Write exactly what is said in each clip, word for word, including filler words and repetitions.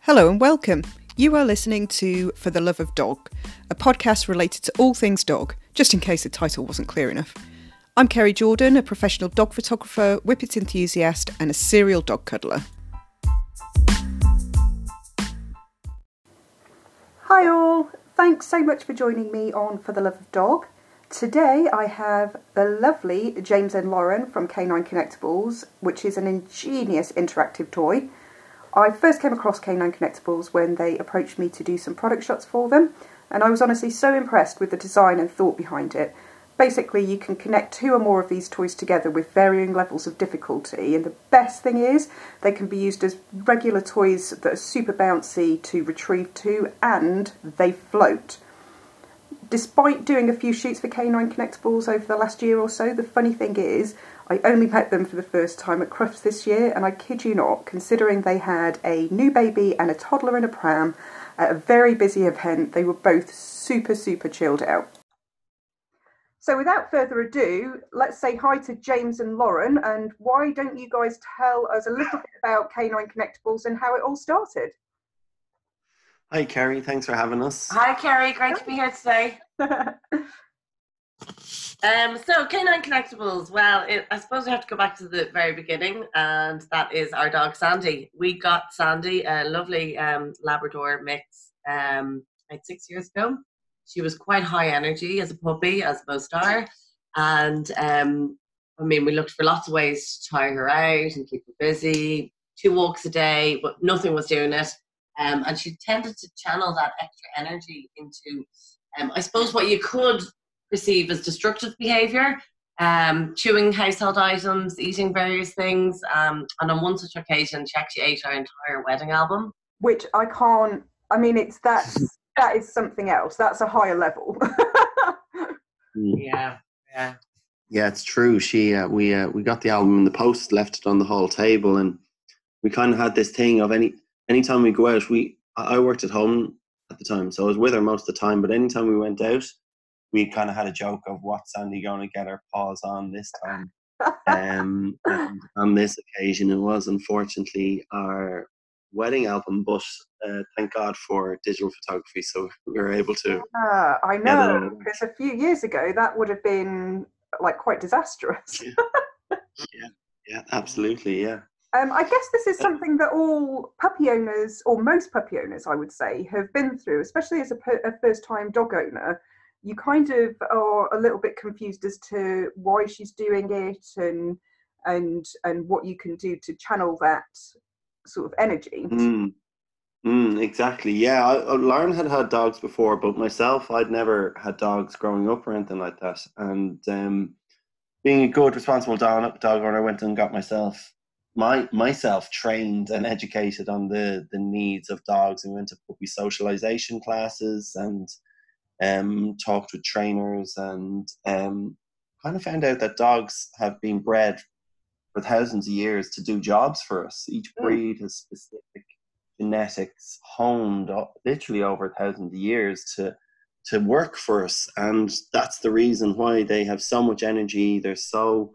Hello and welcome. You are listening to For the Love of Dog, a podcast related to all things dog, just in case the title wasn't clear enough. I'm Kerry Jordan, a professional dog photographer, whippet enthusiast and a serial dog cuddler. Hi all, thanks so much for joining me on For the Love of Dog. Today I have the lovely James and Lauren from Canine Connectables, which is an ingenious interactive toy. I first came across Canine Connectables when they approached me to do some product shots for them, and I was honestly so impressed with the design and thought behind it. Basically, you can connect two or more of these toys together with varying levels of difficulty, and the best thing is they can be used as regular toys that are super bouncy to retrieve to, and they float. Despite doing a few shoots for Canine Connectables over the last year or so, the funny thing is I only met them for the first time at Crufts this year, and I kid you not, considering they had a new baby and a toddler in a pram at a very busy event, they were both super, super chilled out. So without further ado, let's say hi to James and Lauren, and why don't you guys tell us a little bit about Canine Connectables and how it all started? Hi Kerry, thanks for having us. Hi Kerry, great to be here today. um, so Canine Connectables, well, it, I suppose we have to go back to the very beginning, and that is our dog Sandy. We got Sandy, a lovely um, Labrador mix, um, like six years ago. She was quite high energy as a puppy, as most are, and um, I mean, we looked for lots of ways to tire her out and keep her busy. Two walks a day, but nothing was doing it. Um, and she tended to channel that extra energy into, um, I suppose, what you could perceive as destructive behaviour, um, chewing household items, eating various things. Um, and on one such occasion, she actually ate our entire wedding album. Which I can't, I mean, it's that, that is something else. That's a higher level. yeah, yeah. Yeah, it's true. She, uh, we, uh, we got the album in the post, left it on the hall table, and we kind of had this thing of any... Anytime we go out, we I worked at home at the time, so I was with her most of the time. But anytime we went out, we kind of had a joke of what's Sandy going to get her paws on this time. um, and on this occasion, it was unfortunately our wedding album, but uh, thank God for digital photography, so we were able to. Ah, I know, because a few years ago that would have been like quite disastrous. yeah. yeah, yeah, absolutely, yeah. Um, I guess this is something that all puppy owners, or most puppy owners, I would say, have been through, especially as a, a first-time dog owner. You kind of are a little bit confused as to why she's doing it and and and what you can do to channel that sort of energy. Mm. Mm, exactly. Yeah, I, I, Lauren had had dogs before, but myself, I'd never had dogs growing up or anything like that. And um, being a good, responsible dog, dog owner, I went and got myself. My myself trained and educated on the the needs of dogs, and went to puppy socialization classes and um talked with trainers, and um kind of found out that dogs have been bred for thousands of years to do jobs for us. Each breed has specific genetics honed literally over thousands of years to to work for us, and that's the reason why they have so much energy. They're so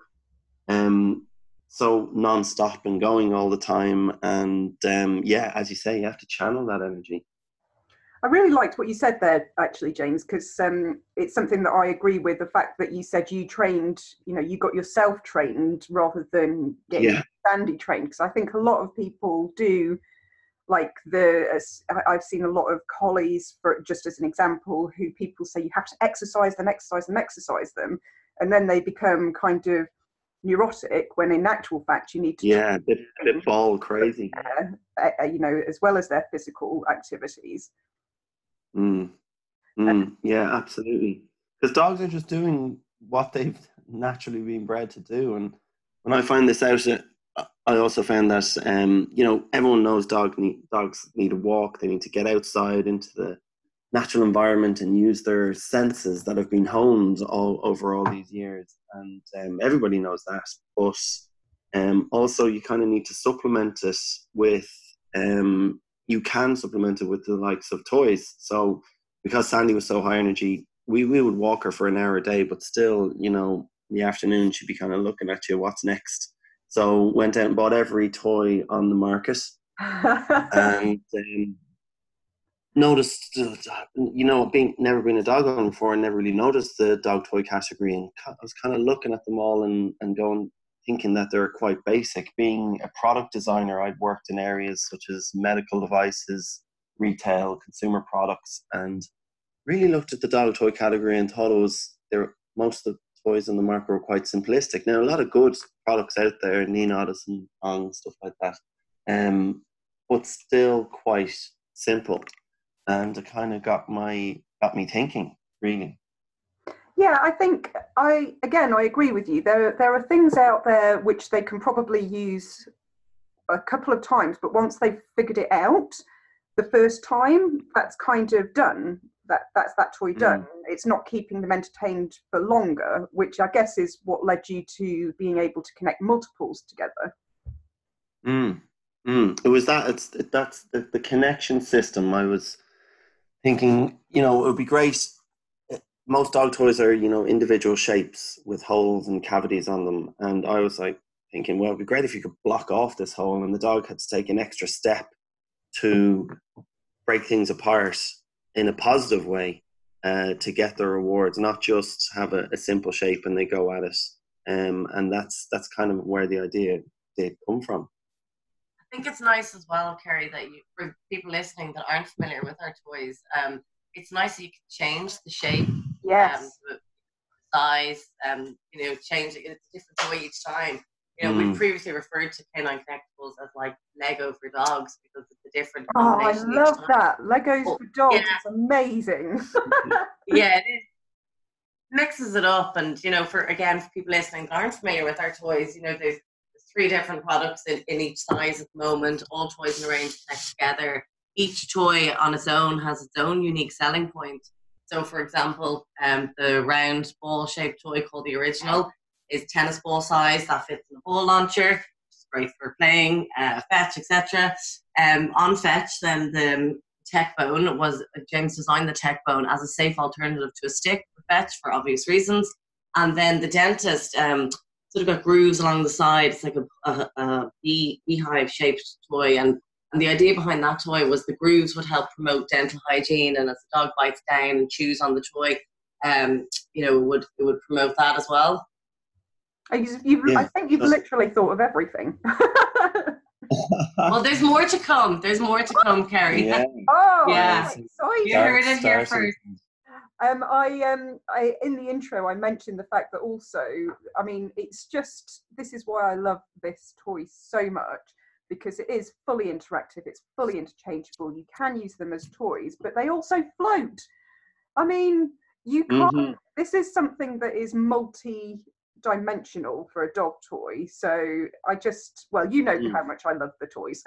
um so non-stop and going all the time, and um, yeah, as you say, you have to channel that energy. I really liked what you said there, actually, James, because um, it's something that I agree with. The fact that you said you trained, you know, you got yourself trained rather than getting yeah. Sandy trained, because I think a lot of people do, like the, I've seen a lot of collies, for just as an example, who people say you have to exercise them, exercise them, exercise them, and then they become kind of neurotic, when in actual fact you need to yeah bit, bit ball crazy uh, uh, you know, as well as their physical activities. mm. Mm. yeah absolutely, because dogs are just doing what they've naturally been bred to do. And when I find this out, I also found that um you know, everyone knows dog need, dogs need a walk. They need to get outside into the natural environment and use their senses that have been honed all over all these years, and um, everybody knows that. But um, also you kind of need to supplement it with um, you can supplement it with the likes of toys. So because Sandy was so high energy, we, we would walk her for an hour a day, but still, you know, in the afternoon she'd be kind of looking at you, what's next? So went out and bought every toy on the market, and um, noticed, you know, being never been a dog owner before, and never really noticed the dog toy category, and I was kind of looking at them all and, and going, thinking that they're quite basic. Being a product designer, I'd worked in areas such as medical devices, retail, consumer products, and really looked at the dog toy category and thought it was there. Most of the toys on the market were quite simplistic. Now, a lot of good products out there, Neonatus and Ong, stuff like that, um, but still quite simple. And it kind of got my got me thinking, really. Yeah, I think I again I agree with you. There there are things out there which they can probably use a couple of times, but once they've figured it out the first time, that's kind of done. That that's that toy done. Mm. It's not keeping them entertained for longer, which I guess is what led you to being able to connect multiples together. Mm. Mm. It was that. It's it, that's the, the connection system. I was thinking, you know, it would be great. Most dog toys are, you know, individual shapes with holes and cavities on them. And I was like thinking, well, it'd be great if you could block off this hole and the dog had to take an extra step to break things apart in a positive way uh, to get the rewards, not just have a, a simple shape and they go at it. Um, and that's that's kind of where the idea did come from. I think it's nice as well, Kerry, that you, for people listening that aren't familiar with our toys, um, it's nice that you can change the shape, yes, um, the size, um, you know, change it. It's a different toy each time. You know, mm. we've previously referred to K nine Connectables as like Lego for dogs because it's a different combination. Oh, I love that. Legos oh, for dogs. Yeah. It's amazing. Yeah, it is. Mixes it up, and you know, for again, for people listening that aren't familiar with our toys, you know, there's three different products in, in each size at the moment. All toys in the range connect together. Each toy on its own has its own unique selling point. So, for example, um, the round ball-shaped toy called the Original is tennis ball size that fits in a ball launcher, which is great for playing, uh, fetch, et cetera. Um, on Fetch, then the Tech Bone was James designed the Tech Bone as a safe alternative to a stick for fetch for obvious reasons. And then the Dentist um, sort of got grooves along the side. It's like a, a, a bee, beehive shaped toy, and and the idea behind that toy was the grooves would help promote dental hygiene, and as the dog bites down and chews on the toy, um, you know, it would it would promote that as well. You've, you've, yeah. I think you've literally thought of everything. Well, there's more to come. There's more to come, Kerry. Yeah. Oh, yeah. Exciting. You heard it here first. Um, I, um, I, in the intro, I mentioned the fact that also, I mean, it's just, this is why I love this toy so much, because it is fully interactive, it's fully interchangeable, you can use them as toys, but they also float. I mean, you can't, mm-hmm. This is something that is multi-dimensional for a dog toy, so I just, well, you know mm. how much I love the toys.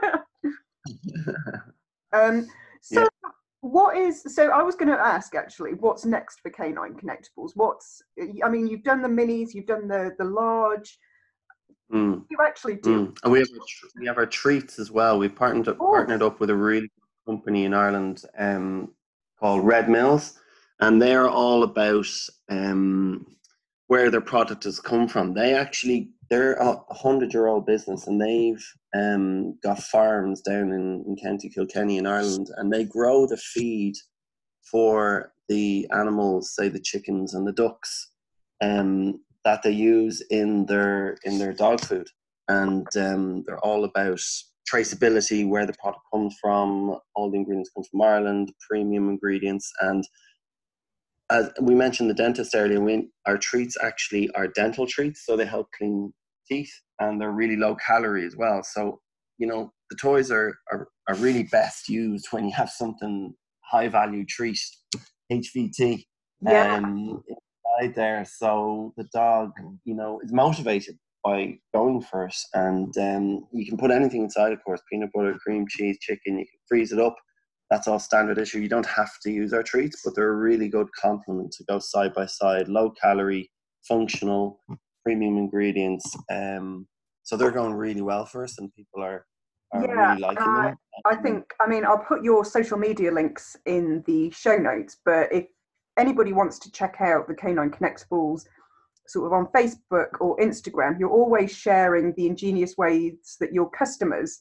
um, so, yeah. What is, so I was going to ask actually, what's next for K nine Connectables? What's, I mean, you've done the minis, you've done the, the large, mm. you actually do. Mm. And we have, our, we have our treats as well. We've partnered up, partnered up with a really good company in Ireland um, called Red Mills, and they're all about um, where their product has come from. They actually, they're a hundred-year-old business, and they've um, got farms down in, in County Kilkenny in Ireland, and they grow the feed for the animals, say the chickens and the ducks, um, that they use in their in their dog food. And um, they're all about traceability, where the product comes from. All the ingredients come from Ireland, premium ingredients, and as we mentioned the Dentist earlier, we, our treats actually are dental treats, so they help clean teeth, and they're really low calorie as well. So, you know, the toys are, are, are really best used when you have something high value treat, H V T, yeah. um, inside there. So the dog, you know, is motivated by going for it, and um, you can put anything inside, of course, peanut butter, cream cheese, chicken, you can freeze it up. That's all standard issue. You don't have to use our treats, but they're a really good complement to go side by side. Low calorie, functional, premium ingredients. Um, so they're going really well for us, and people are, are yeah, really liking uh, them. I think, I mean, I'll put your social media links in the show notes, but if anybody wants to check out the K nine Connectables sort of on Facebook or Instagram, you're always sharing the ingenious ways that your customers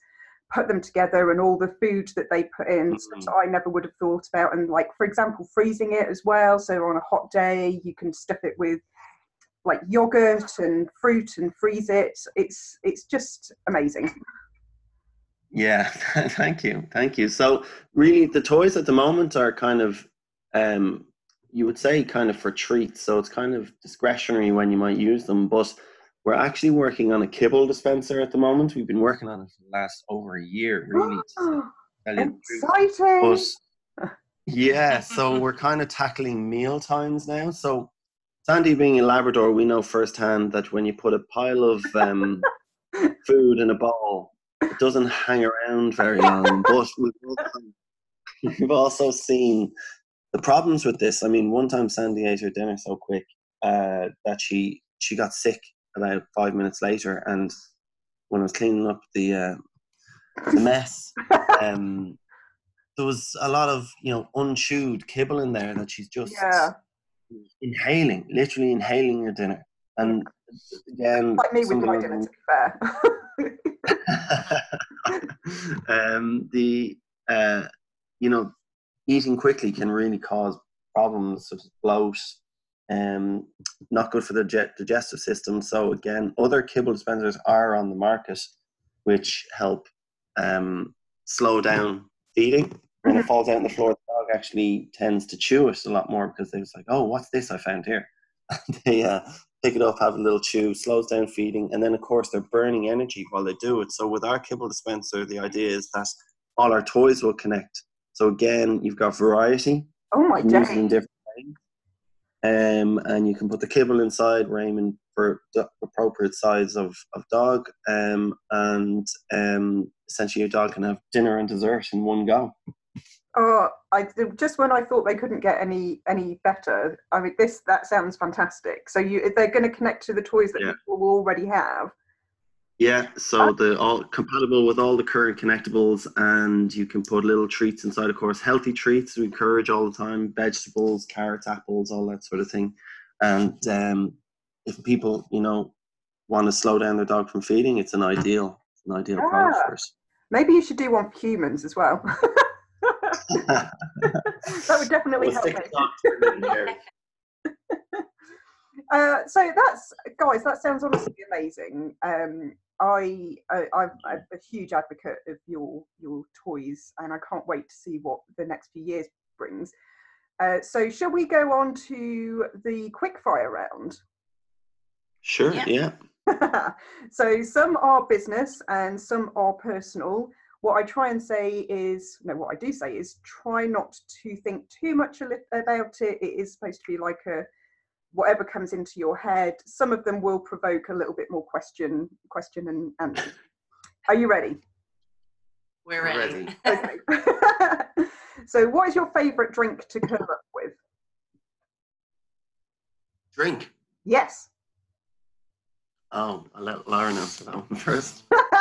put them together and all the food that they put in, Mm-hmm. stuff that I never would have thought about. And like, for example, freezing it as well. So on a hot day, you can stuff it with like yogurt and fruit and freeze it. It's it's just amazing. Yeah, thank you, thank you. So really, the toys at the moment are kind of, um, you would say, kind of for treats. So it's kind of discretionary when you might use them. But we're actually working on a kibble dispenser at the moment. We've been working on it for the last over a year, really. To tell you the truth. Exciting! But yeah, so we're kind of tackling meal times now. So Sandy, being a Labrador, we know firsthand that when you put a pile of um, food in a bowl, it doesn't hang around very long. But we've also, we've also seen the problems with this. I mean, one time Sandy ate her dinner so quick uh, that she she got sick about five minutes later. And when I was cleaning up the uh, the mess, um, there was a lot of, you know, unchewed kibble in there that she's just Yeah. inhaling, literally inhaling your dinner. And again, Like me with my dinner, to be fair. um, the uh, you know, eating quickly can really cause problems such as bloat, um, not good for the digestive system. So again, other kibble dispensers are on the market, which help um, slow down feeding. When it falls out on the floor, the dog actually tends to chew it a lot more because they're just like, oh, what's this I found here? They uh, pick it up, have a little chew, slows down feeding, and then of course they're burning energy while they do it. So with our kibble dispenser, the idea is that all our toys will connect. So again, you've got variety. Oh my you can use it in days. different ways. Um, and you can put the kibble inside. We're aiming for the appropriate size of, of dog. Um, and um, essentially your dog can have dinner and dessert in one go. Oh, I just when I thought they couldn't get any any better. I mean, this that sounds fantastic. So you, they're going to connect to the toys that Yeah. people already have. Yeah, so the all compatible with all the current connectables, and you can put little treats inside. Of course, healthy treats we encourage all the time: vegetables, carrots, apples, all that sort of thing. And um, if people, you know, want to slow down their dog from feeding, it's an ideal, it's an ideal Ah, product for us. Maybe you should do one for humans as well. That would definitely help me. Uh, so that's, guys, that sounds honestly amazing. Um, I, I I'm, I'm a huge advocate of your your toys, and I can't wait to see what the next few years brings. Uh, so shall we go on to the quickfire round? Sure. Yeah. yeah. So some are business and some are personal. What I try and say is, no, what I do say is try not to think too much about it. It is supposed to be like a whatever comes into your head. Some of them will provoke a little bit more question, question and answer. Are you ready? We're ready. Okay. So what is your favourite drink to curl up with? Drink? Yes. Oh, I'll let Lauren answer that one first.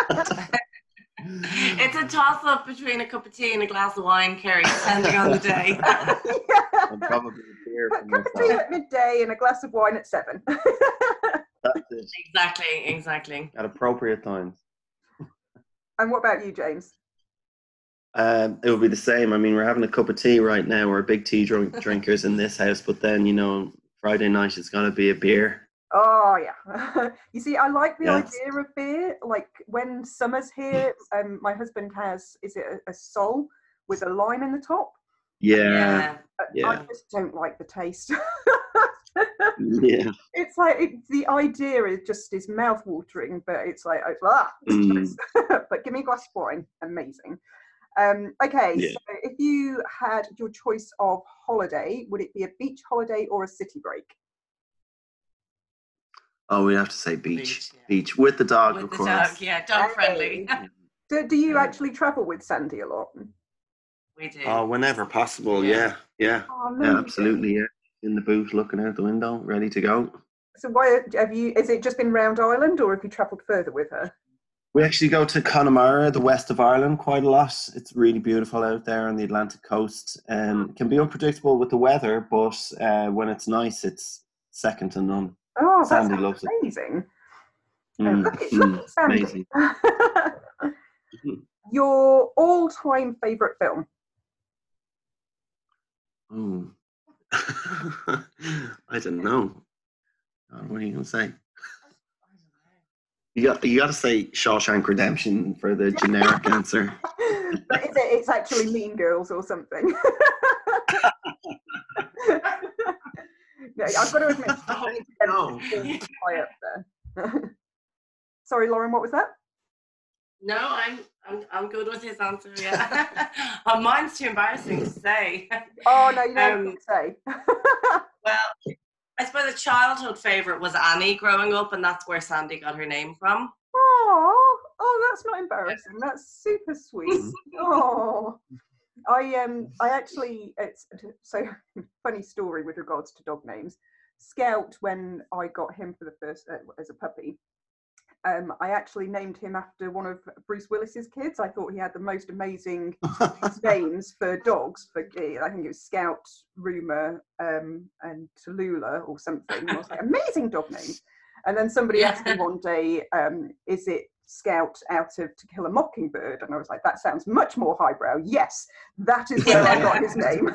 It's a toss-up between a cup of tea and a glass of wine, Kerry, depending on the day. Yeah. I'm probably a beer A cup of tea at midday and a glass of wine at seven. That's it. Exactly, exactly. At appropriate times. And what about you, James? Um, it would be the same. I mean, we're having a cup of tea right now. We're big tea drink drinkers in this house, but then, you know, Friday night it's going to be a beer. Oh, yeah. You see, I like the Yes. idea of beer. Like, when summer's here, um, my husband has, is it a, a Sol with a lime in the top? Yeah. Yeah. I just don't like the taste. Yeah. It's like, it, the idea is just is mouth-watering, but it's like, oh, ah, Mm. but give me a glass of wine. Amazing. Um, okay, Yeah. so if you had your choice of holiday, would it be a beach holiday or a city break? Oh, we have to say beach. Beach, yeah. Beach with the dog, With of the course. dog, yeah, dog friendly. Do, do you Yeah. actually travel with Sandy a lot? We do. Oh, whenever possible. Yeah. Yeah. Oh, Yeah. amazing. Absolutely. Yeah. In the booth, looking out the window, ready to go. So why have you, is it just been round Ireland or have you travelled further with her? We actually go to Connemara, the west of Ireland, quite a lot. It's really beautiful out there on the Atlantic coast. Um, it can be unpredictable with the weather, but uh, when it's nice, it's second to none. Oh, that Sandy sounds loves it. amazing. Mm, Look at, mm, look at Sandy. amazing. Your all-time favourite film? Oh, I don't know. Uh, what are you gonna say? You got you got to say Shawshank Redemption for the generic answer. But is it? It's actually Mean Girls or something. No, I've got to admit, No. high up there. Sorry, Lauren, what was that? No, I'm I'm I'm good with his answer. Yeah, oh, mine's too embarrassing to say. Oh no, you don't um, say. Well, I suppose a childhood favourite was Annie growing up, and that's where Sandy got her name from. Oh, oh, that's not embarrassing. That's super sweet. Oh, I um, I actually, it's so funny story with regards to dog names. Scout, when I got him for the first uh, as a puppy, um, I actually named him after one of Bruce Willis's kids. I thought he had the most amazing names for dogs. For I think it was Scout, Rumour, um, and Tallulah or something. I was like, amazing dog names. And then somebody Yeah. asked me one day, um, is it Scout out of To Kill a Mockingbird? And I was like, that sounds much more highbrow. Yes, that is where I got his name.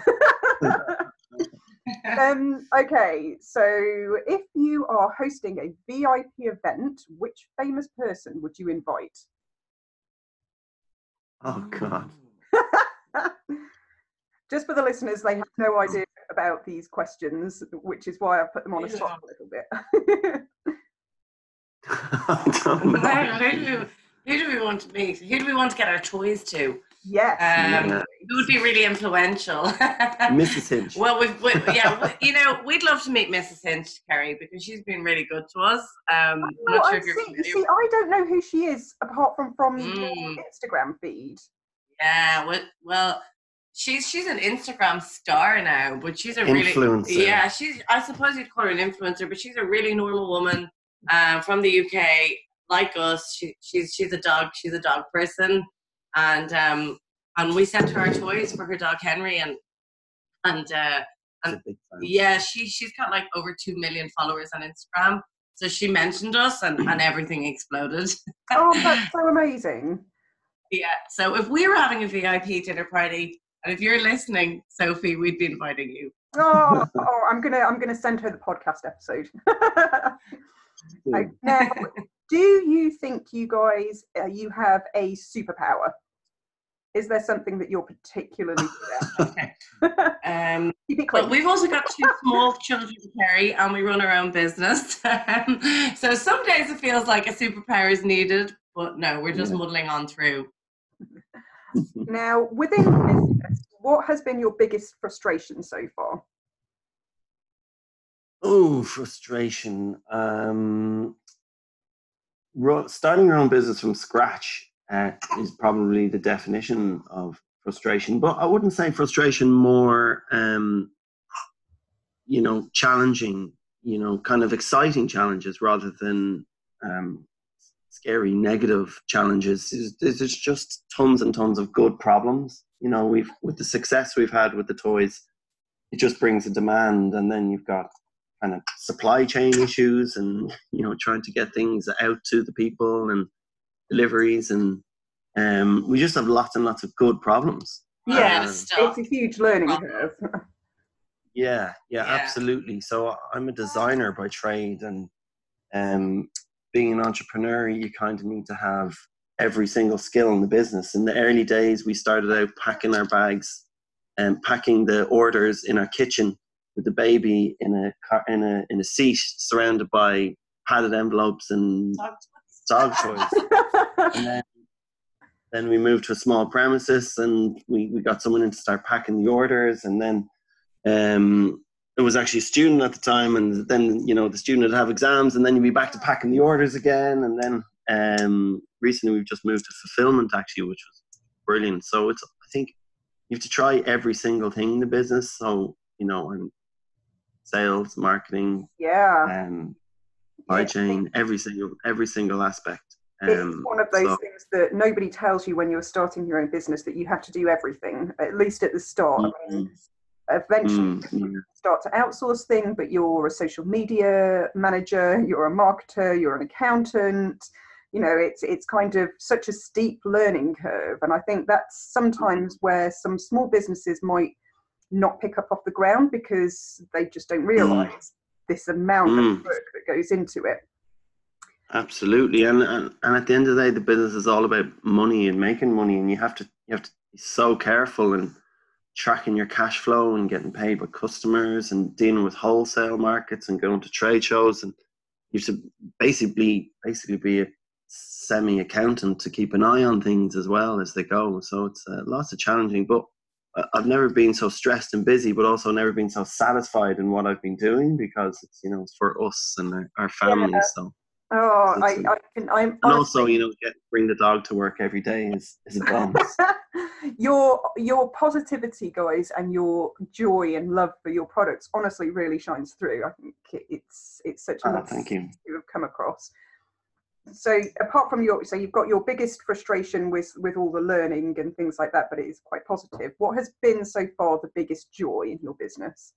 um, okay, so if you are hosting a V I P event, which famous person would you invite? Oh God. Just for the listeners, they have no idea about these questions, which is why I put them on a spot a little bit. I don't know. who, do we, who do we want to meet? Who do we want to get our toys to? Yes. Um, Yeah. Who would be really influential? Missus Hinch. Well, we've, we, yeah, we, you know, we'd love to meet Missus Hinch, Kerry, because she's been really good to us. Um, I'm Oh, not I sure if you're see, familiar. see, I don't know who she is apart from from Mm. your Instagram feed. Yeah, well, well, she's she's an Instagram star now, but she's a Influencer. really yeah. She's I suppose you'd call her an influencer, but she's a really normal woman uh, from the U K, like us. She, she's she's a dog. She's a dog person, and um, and we sent her our toys for her dog Henry, and and uh, and a big fan. yeah, she she's got like over two million followers on Instagram. So she mentioned us, and and everything exploded. Oh, that's so amazing. Yeah, so if we were having a V I P dinner party, and if you're listening, Sophie, we'd be inviting you. Oh, oh I'm gonna I'm gonna send her the podcast episode. Okay, now, do you think you guys uh, you have a superpower? Is there something that you're particularly good at? um, Keep it but clean. we've also got two small children to carry, and we run our own business. So some days it feels like a superpower is needed, but no, we're just Yeah. muddling on through. Now, within business, what has been your biggest frustration so far? Oh, frustration. Um, ro- starting your own business from scratch uh, is probably the definition of frustration. But I wouldn't say frustration, more, um, you know, challenging, you know, kind of exciting challenges rather than um, scary negative challenges. There's, there's just tons and tons of good problems. You know, we've with the success we've had with the toys, it just brings a demand, and then you've got kind of supply chain issues, and you know, trying to get things out to the people and deliveries, and um, we just have lots and lots of good problems. Yeah, Um, it's a huge learning curve. yeah, yeah, Yeah. absolutely. So I'm a designer by trade, and um, being an entrepreneur, you kind of need to have every single skill in the business. In the early days, we started out packing our bags and packing the orders in our kitchen with the baby in a car, in a in a seat, surrounded by padded envelopes and dog toys. And then, then we moved to a small premises, and we, we got someone in to start packing the orders. And then um, it was actually a student at the time, and then you know the student would have exams, and then you'd be back to packing the orders again. And then um, recently we've just moved to fulfillment, actually, which was brilliant. So it's I think you have to try every single thing in the business. So you know, I'm sales, marketing, Yeah. um, supply Yeah. chain, every single every single aspect. It's Um, one of those so- things that nobody tells you when you're starting your own business, that you have to do everything, at least at the start. I mean, eventually Mm, yeah. you start to outsource things, but you're a social media manager, you're a marketer, you're an accountant, you know, it's it's kind of such a steep learning curve, and I think that's sometimes where some small businesses might not pick up off the ground because they just don't realise mm. this amount mm. of work that goes into it. Absolutely, and, and and at the end of the day, the business is all about money and making money, and you have to you have to be so careful and tracking your cash flow and getting paid with customers and dealing with wholesale markets and going to trade shows, and you have to basically basically be a semi-accountant to keep an eye on things as well as they go. So it's uh, lots of challenging, but I've never been so stressed and busy, but also never been so satisfied in what I've been doing, because it's, you know, it's for us and our, our family. Yeah. So oh, I, I can. I'm and honestly, also, you know, get bring the dog to work every day is is a bonus. your your positivity, guys, and your joy and love for your products honestly really shines through. I think it's it's such a oh, nice thank you. to have come across. So apart from your, so you've got your biggest frustration with with all the learning and things like that, but it is quite positive. What has been so far the biggest joy in your business?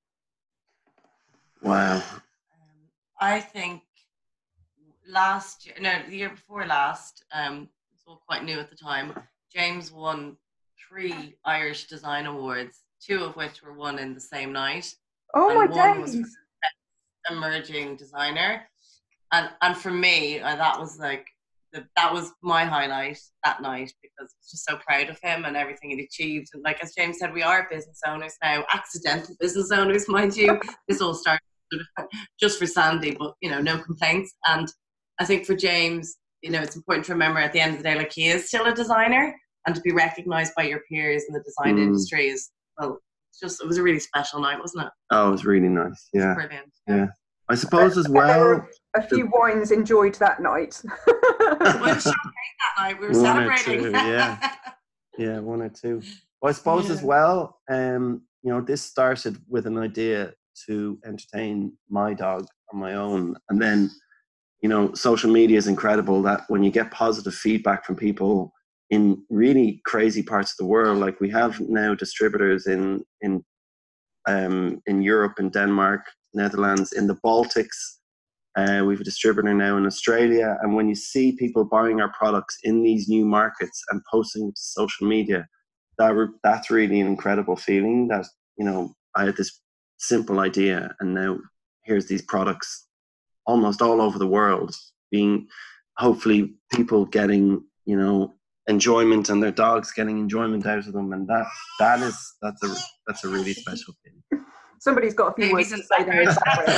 Wow. Um, I think last year, no, the year before last, um, it was all quite new at the time. James won three Irish Design Awards, two of which were won in the same night. Oh and my one days! Was for emerging designer. And and for me, uh, that was like the, that was my highlight that night, because I was just so proud of him and everything he'd achieved. And like as James said, we are business owners now, accidental business owners, mind you. This all started just for Sandy, but you know, no complaints. And I think for James, you know, it's important to remember at the end of the day, like he is still a designer, and to be recognised by your peers in the design mm. industry is, well, it's just it was a really special night, wasn't it? Oh, it was really nice. Yeah, brilliant. Yeah. yeah. I suppose as well. There were a few wines enjoyed that night. Well, champagne that night. We were one celebrating. Or two, yeah, yeah, one or two. Well, I suppose yeah. as well. Um, you know, this started with an idea to entertain my dog on my own, and then, you know, social media is incredible. That when you get positive feedback from people in really crazy parts of the world, like we have now distributors in in um in Europe, in Denmark, Netherlands, in the Baltics. Uh, we have a distributor now in Australia. And when you see people buying our products in these new markets and posting to social media, that re- that's really an incredible feeling that, you know, I had this simple idea and now here's these products almost all over the world being, hopefully people getting, you know, enjoyment and their dogs getting enjoyment out of them. And that that is, that's a, that's a really special feeling. Somebody's got a few words to say there.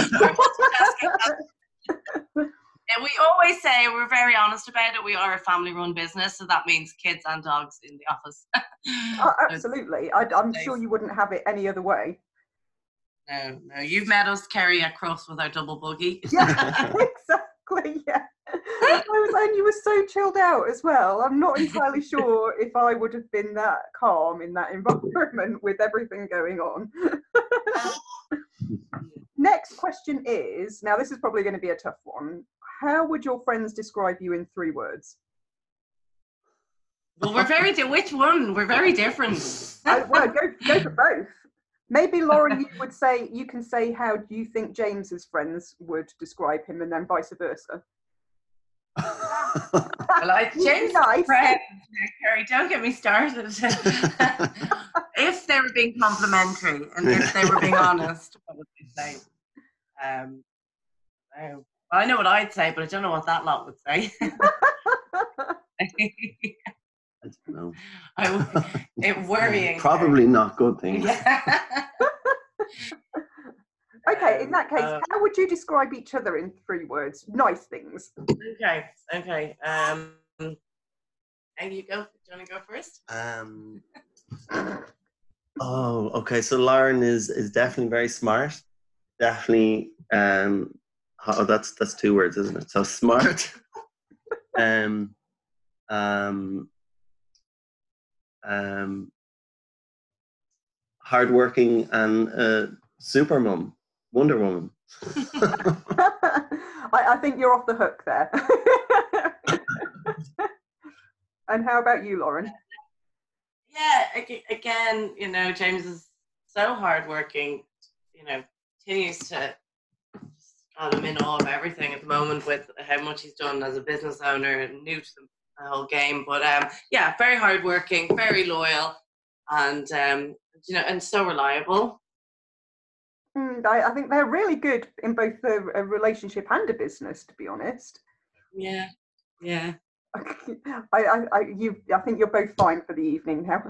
Yeah, we always say, we're very honest about it, we are a family-run business, so that means kids and dogs in the office. Oh, absolutely. I, I'm sure you wouldn't have it any other way. No, no. You've met us, Kerry, at Crufts with our double buggy. Yeah, exactly, yeah. I was, and you were so chilled out as well. I'm not entirely sure if I would have been that calm in that environment with everything going on. Next question is, now this is probably going to be a tough one. How would your friends describe you in three words? Well, we're very, di- which one? We're very different. I, well, go, go for both. Maybe, Lauren, you would say, you can say how do you think James's friends would describe him, and then vice versa. Well, I, James' nice. friends, Kerry, don't get me started. If they were being complimentary and if they were being honest, what would they say? Um, I, well, I know what I'd say, but I don't know what that lot would say. I don't know. I, it worrying. Probably not good things. Yeah. Okay, in that case, um, how would you describe each other in three words? Nice things. Okay, okay. Um, and you go. Do you want to go first? Um. Oh, okay. So Lauren is is definitely very smart. Definitely. Um. Oh, that's that's two words, isn't it? So smart. um. Um. Um. Hardworking and uh, super mum, Wonder Woman. I, I think you're off the hook there. And how about you, Lauren? Yeah, again, you know, James is so hardworking, you know, continues to God, I'm in awe of everything at the moment with how much he's done as a business owner, new to the whole game. But um, yeah, very hardworking, very loyal, and um, you know, and so reliable. Mm, I, I think they're really good in both a, a relationship and a business, to be honest. Yeah, yeah. I, I, I, you, I think you're both fine for the evening now.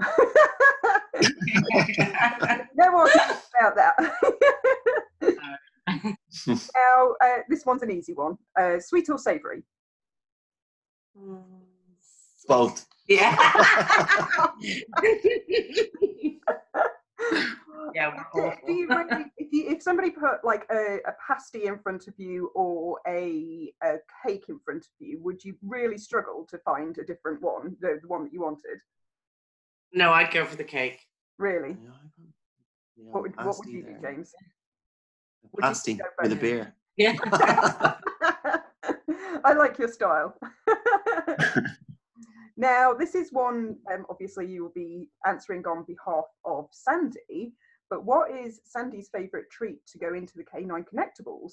No more about that. Now, uh, this one's an easy one. Uh, sweet or savoury? Both. Yeah. Yeah, we're do, do you really, if, you, if somebody put like a, a pasty in front of you or a, a cake in front of you, would you really struggle to find a different one, the, the one that you wanted? No, I'd go for the cake. Really? Yeah, what would what would you do, James? Would pasty you with a beer. Yeah. I like your style. Now, this is one, um, obviously you will be answering on behalf of Sandy, but what is Sandy's favourite treat to go into the K nine Connectables?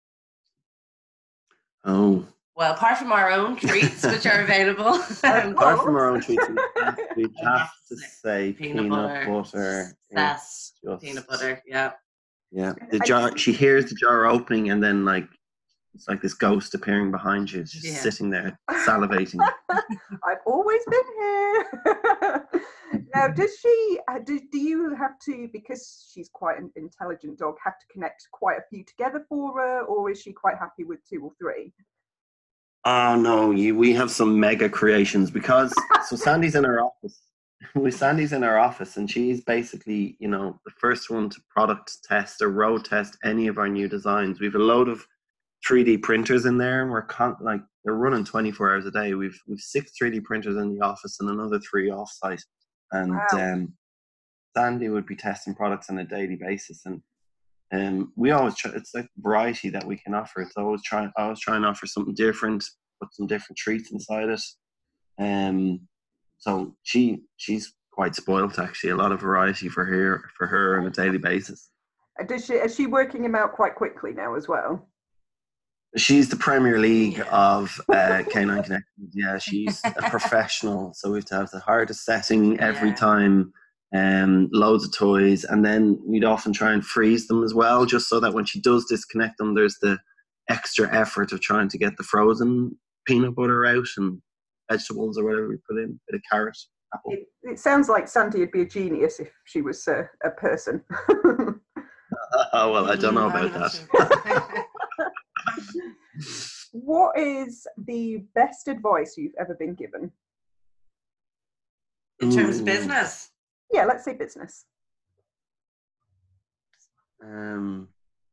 Oh. Well, apart from our own treats, which are available. um, apart from our own treats, we have to say peanut, peanut butter. butter. That's just, peanut butter, yeah. Yeah, the jar, she hears the jar opening and then like, it's like this ghost appearing behind you, just yeah. sitting there salivating. I've always been here. Now, does she, uh, do, do you have to, because she's quite an intelligent dog, have to connect quite a few together for her, or is she quite happy with two or three? Oh, no, you, we have some mega creations because, so Sandy's in her office. We Sandy's in our office and she's basically, you know, the first one to product test or road test any of our new designs. We have a load of three D printers in there and we're con- like they're running twenty-four hours a day. We've we've six three D printers in the office and another three off site. And wow. um, Sandy would be testing products on a daily basis. And um, we always try, it's like variety that we can offer. It's always trying always trying to offer something different, put some different treats inside it. Um So she she's quite spoilt actually. A lot of variety for her for her on a daily basis. Does she is she working him out quite quickly now as well? She's the Premier League yeah. of uh, K nine Connectables. Yeah, she's a professional. So we have to have the hardest setting every yeah. time. Um, loads of toys, and then we'd often try and freeze them as well, just so that when she does disconnect them, there's the extra effort of trying to get the frozen peanut butter out and vegetables or whatever we put in, a bit of carrot, apple. It, it sounds like Sandy would be a genius if she was uh, a person. Oh, well, I don't know about that. What is the best advice you've ever been given? In terms of business? Yeah, let's say business. Um,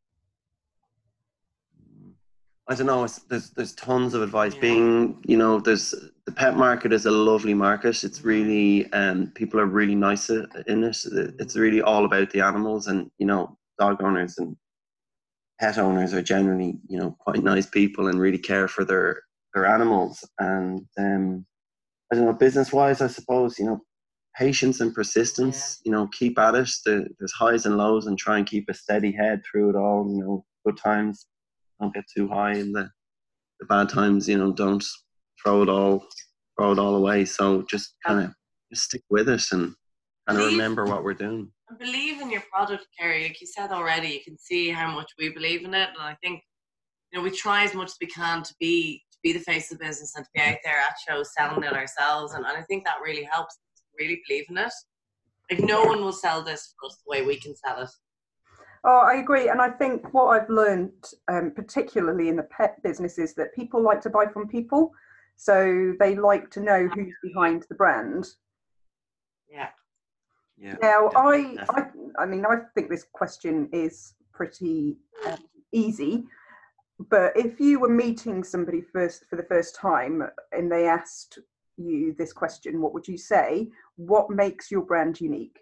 I don't know. It's, there's there's tons of advice. Yeah. Being, you know, there's the pet market is a lovely market. It's really, um, people are really nice in it. It's really all about the animals, and you know, dog owners and pet owners are generally, you know, quite nice people and really care for their their animals. And um, I don't know, business wise, I suppose, you know, patience and persistence. Yeah. You know, keep at it. The, there's highs and lows, and try and keep a steady head through it all. You know, good times. Don't get too high in the, the bad times, you know, don't throw it all throw it all away. So just kind of just stick with it and kind of remember what we're doing. And believe in your product, Kerry. Like you said already, you can see how much we believe in it. And I think, you know, we try as much as we can to be to be the face of the business and to be out there at shows selling it ourselves. And, and I think that really helps. Really believe in it. Like no one will sell this for us the way we can sell it. Oh, I agree. And I think what I've learned, um, particularly in the pet business, is that people like to buy from people. So they like to know who's behind the brand. Yeah. Yeah. Now, I, I, I mean, I think this question is pretty um, easy. But if you were meeting somebody first for the first time and they asked you this question, what would you say? What makes your brand unique?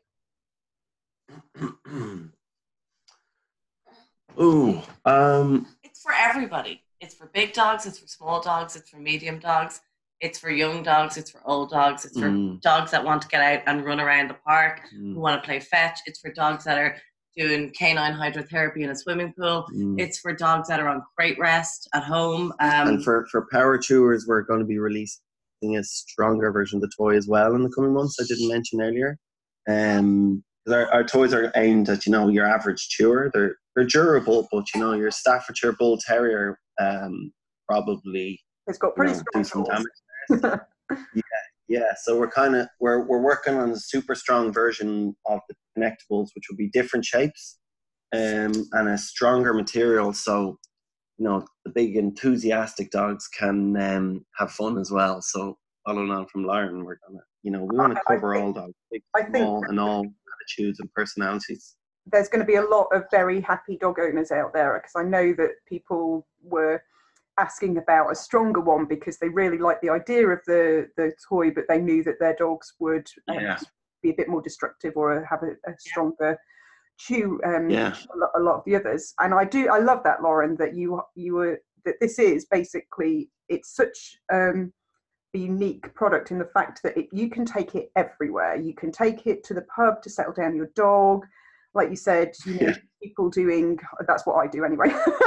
Ooh, um, it's for everybody. It's for big dogs, it's for small dogs, it's for medium dogs, it's for young dogs, it's for old dogs, it's for mm. dogs that want to get out and run around the park, mm. who want to play fetch. It's for dogs that are doing canine hydrotherapy in a swimming pool. Mm. It's for dogs that are on crate rest at home. Um, and for, for power chewers, we're going to be releasing a stronger version of the toy as well in the coming months. I didn't mention earlier. Um, our, our toys are aimed at, you know, your average chewer. They're they're durable, but you know, your Staffordshire Bull Terrier um, probably It's got pretty you know, strong do some claws. damage. yeah, yeah. So we're kind of we're we're working on a super strong version of the connectables, which will be different shapes, um, and a stronger material. So you know, the big enthusiastic dogs can um, have fun as well. So following on from Lauren, we're gonna, you know, we want to I- I cover think- all dogs, big, I think small, and all attitudes and personalities. there's going to be a lot of very happy dog owners out there, because I know that people were asking about a stronger one because they really like the idea of the the toy, but they knew that their dogs would um, Yeah. be a bit more destructive or have a, a stronger chew um Yeah. a lot, a lot of the others. And I do I love that, Lauren, that you you were that this is basically, it's such um a unique product in the fact that it, you can take it everywhere. You can take it to the pub to settle down your dog, like you said, you know. Yeah. People doing, that's what I do anyway.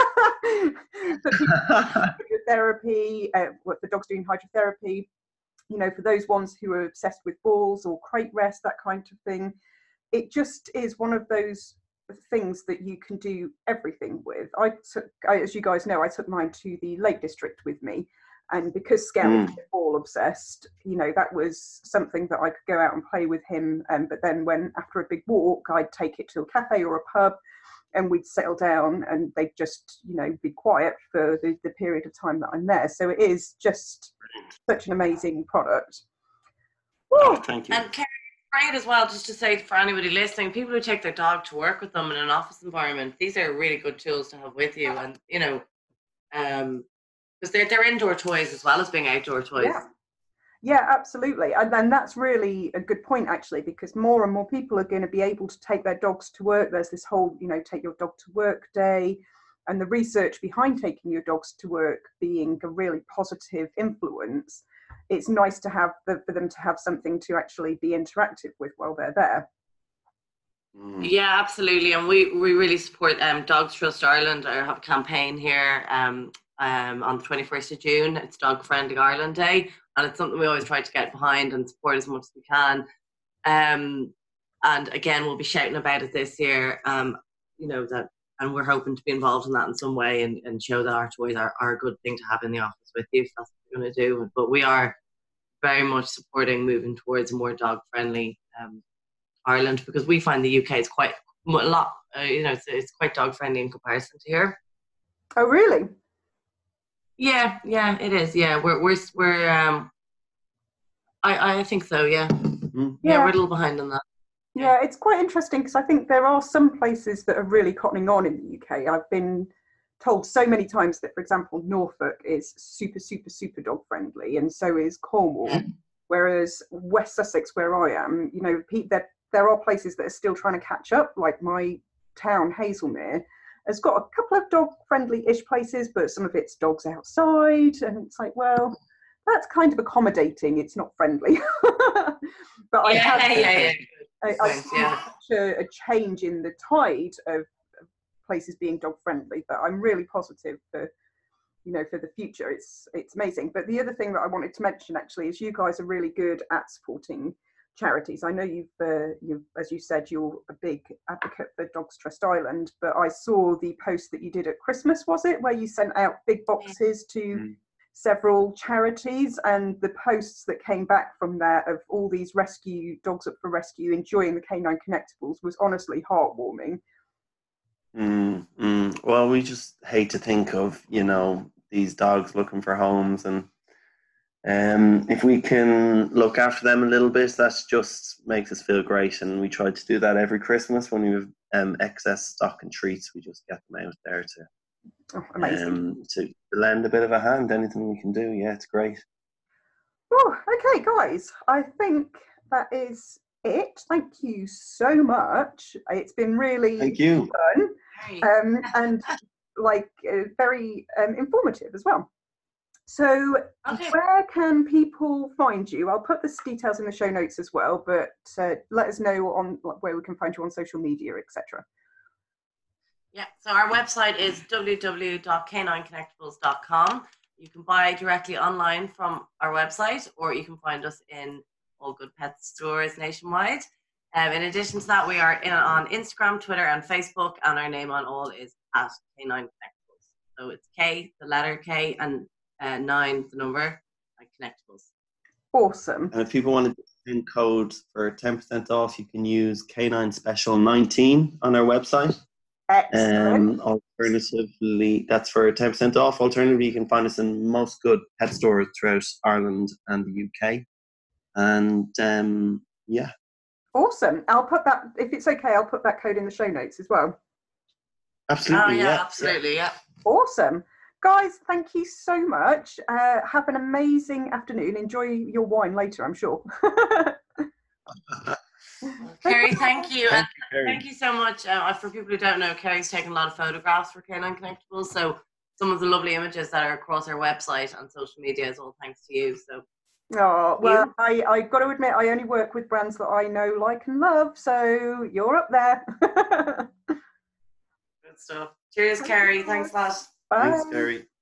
For people doing hydrotherapy, uh, for dogs doing hydrotherapy, you know, for those ones who are obsessed with balls or crate rest, that kind of thing. It just is one of those things that you can do everything with. I took, I, as you guys know, I took mine to the Lake District with me, and because Scout Mm. is ball obsessed, you know, that was something that I could go out and play with him. Um, but then when after a big walk, I'd take it to a cafe or a pub, and we'd settle down, and they'd just, you know, be quiet for the, the period of time that I'm there. So it is just such an amazing product. Oh, Woo! thank you. And Kerry, great as well, just to say for anybody listening, people who take their dog to work with them in an office environment, these are really good tools to have with you. And, you know, um, because they're, they're indoor toys as well as being outdoor toys. Yeah. Yeah, absolutely. And then that's really a good point, actually, because more and more people are going to be able to take their dogs to work. There's this whole, you know, take your dog to work day, and the research behind taking your dogs to work being a really positive influence. It's nice to have the, for them to have something to actually be interactive with while they're there. Mm. Yeah, absolutely. And we, we really support um, Dogs Trust Ireland. I have a campaign here um, um, on the twenty-first of June. It's Dog Friendly Ireland Day. And it's something we always try to get behind and support as much as we can. Um, and again, we'll be shouting about it this year. Um, you know, that, and we're hoping to be involved in that in some way, and, and show that our toys are, are a good thing to have in the office with you, if that's what you're going to do. But we are very much supporting moving towards a more dog friendly um, Ireland, because we find the U K is quite a lot, uh, you know, it's, it's quite dog friendly in comparison to here. Oh, really? Yeah, yeah, it is. Yeah, we're we're we're um, I I think so. Yeah, Mm. yeah, Yeah. we're a little behind on that. Yeah, it's quite interesting, because I think there are some places that are really cottoning on in the U K. I've been told so many times that, for example, Norfolk is super, super, super dog friendly, and so is Cornwall. Yeah. Whereas West Sussex, where I am, you know, pe- there, there are places that are still trying to catch up, like my town, Hazelmere, has got a couple of dog friendly-ish places, but some of it's dogs outside, and it's like, well, that's kind of accommodating. It's not friendly. But I Yeah, have, yeah, yeah. I, I Thanks, see yeah. such a, a change in the tide of of places being dog friendly, but I'm really positive for, you know, for the future. It's it's amazing. But the other thing that I wanted to mention, actually, is you guys are really good at supporting charities. I know you've, uh, you've, as you said, you're a big advocate for Dogs Trust Ireland, but I saw the post that you did at Christmas, was it, where you sent out big boxes to Mm. several charities, and the posts that came back from there of all these rescue dogs up for rescue enjoying the Canine Connectables was honestly heartwarming. Mm, mm. Well, we just hate to think of, you know, these dogs looking for homes, and um, if we can look after them a little bit, that just makes us feel great. And we try to do that every Christmas when we have um, excess stock and treats. We just get them out there to Oh, amazing. um, to lend a bit of a hand. Anything we can do, yeah, it's great. Oh, okay, guys, I think that is it. Thank you so much. It's been really Thank you. fun, Very. um, and like uh, very um, informative as well. So Okay. where can people find you? I'll put the details in the show notes as well, but uh, let us know on where we can find you on social media, et cetera. Yeah, so our website is w w w dot k nine connectables dot com. You can buy directly online from our website, or you can find us in all good pet stores nationwide. Um, in addition to that, we are in on Instagram, Twitter, and Facebook, and our name on all is at K nine Connectables. So it's K, the letter K, and uh, nine, the number, like Connectables. Awesome. And if people want to send codes for ten percent off, you can use K nine Special nineteen on our website. Excellent. Um, alternatively, that's for ten percent off. Alternatively, you can find us in most good pet stores throughout Ireland and the U K. And um, yeah. Awesome. I'll put that, if it's okay, I'll put that code in the show notes as well. Absolutely. Oh, yeah, yeah, absolutely, yeah. yeah. Awesome. Guys, thank you so much. Uh, have an amazing afternoon. Enjoy your wine later, I'm sure. Kerry, thank you. Thank and you, Kerry. Thank you so much. Uh, for people who don't know, Kerry's taken a lot of photographs for K nine Connectables. So some of the lovely images that are across our website and social media is all thanks to you. So Oh, well, you. I, I got to admit, I only work with brands that I know, like, and love. So you're up there. Good stuff. Cheers, Kerry. Thanks a lot. Bye. Thanks, Kerry.